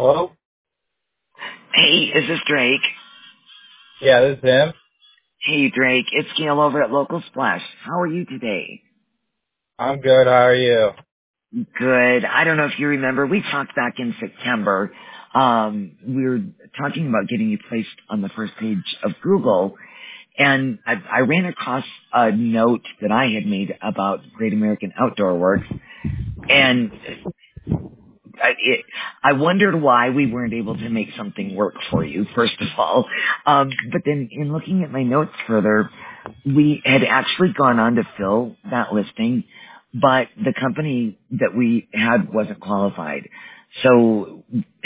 Hello? Hey, is this Drake? Yeah, this is him. Hey, Drake, it's Gail over at Local Splash. How are you today? I'm good. How are you? Good. I don't know if you remember, we talked back in September. We were talking about getting you placed on the first page of Google, and I ran across a note that I had made about Great American Outdoor Works, and I wondered why we weren't able to make something work for you, first of all. But then in looking at my notes further, we had actually gone on to fill that listing, but the company that we had wasn't qualified. So,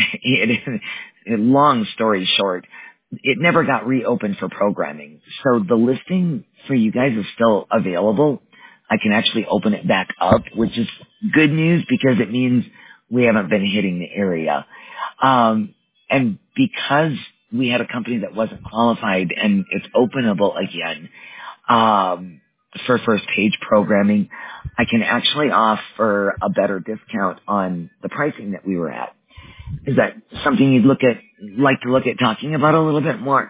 long story short, it never got reopened for programming. So the listing for you guys is still available. I can actually open it back up, which is good news because it means we haven't been hitting the area. And because we had a company that wasn't qualified and it's openable again, for first page programming, I can actually offer a better discount on the pricing that we were at. Is that something you'd like to look at talking about a little bit more?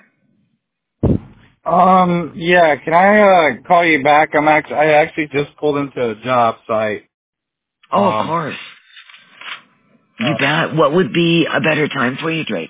Yeah, can I, call you back? I actually just pulled into a job site. Oh, of course. You Uh, bet. What would be a better time for you, Drake?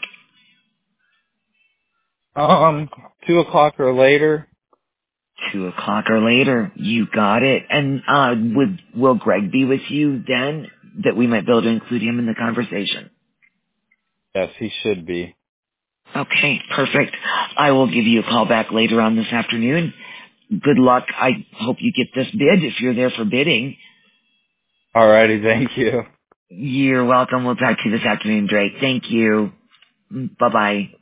2 o'clock or later? 2 o'clock or later. You got it. And will Greg be with you then, that we might be able to include him in the conversation? Yes, he should be. Okay, perfect. I will give you a call back later on this afternoon. Good luck. I hope you get this bid if you're there for bidding. Alrighty, thank you. You're welcome. We'll talk to you this afternoon, Drake. Thank you. Bye-bye.